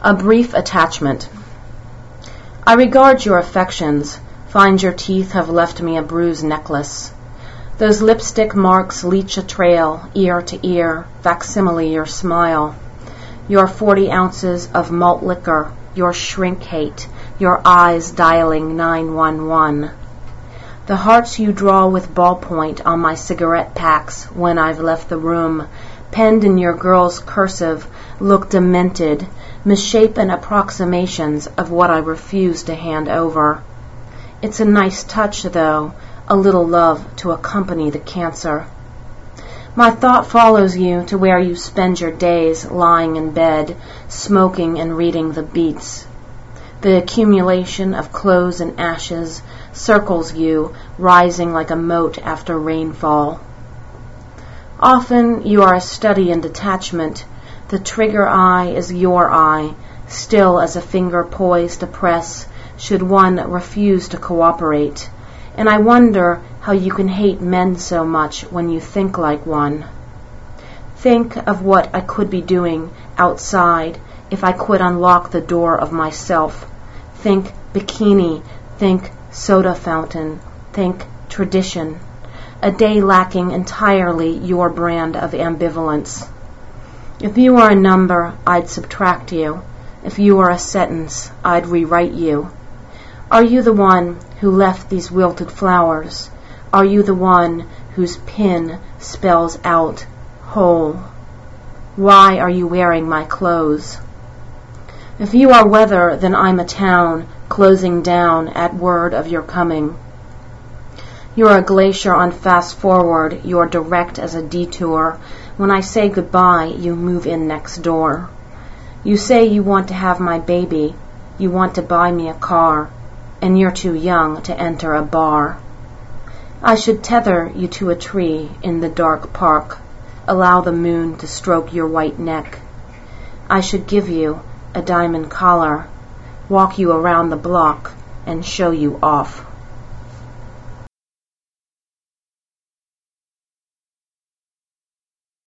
A brief attachment. I regard your affections, find your teeth have left me a bruised necklace. Those lipstick marks leach a trail, ear to ear, facsimile your smile. Your 40 ounces of malt liquor, your shrink hate, your eyes dialing 911. The hearts you draw with ballpoint on my cigarette packs when I've left the room, penned in your girl's cursive, look demented, misshapen approximations of what I refuse to hand over. It's a nice touch, though, a little love to accompany the cancer. My thought follows you to where you spend your days lying in bed, smoking and reading the Beats. The accumulation of clothes and ashes circles you, rising like a moat after rainfall. Often you are a study in detachment. The trigger eye is your eye, still as a finger poised to press, should one refuse to cooperate. And I wonder how you can hate men so much when you think like one. Think of what I could be doing outside if I could unlock the door of myself. Think bikini, think soda fountain, think tradition. A day lacking entirely your brand of ambivalence. If you are a number, I'd subtract you. If you are a sentence, I'd rewrite you. Are you the one who left these wilted flowers? Are you the one whose pin spells out whole? Why are you wearing my clothes? If you are weather, then I'm a town closing down at word of your coming. You're a glacier on fast forward, you're direct as a detour. When I say goodbye, you move in next door. You say you want to have my baby, you want to buy me a car, and you're too young to enter a bar. I should tether you to a tree in the dark park, allow the moon to stroke your white neck. I should give you a diamond collar, walk you around the block, and show you off.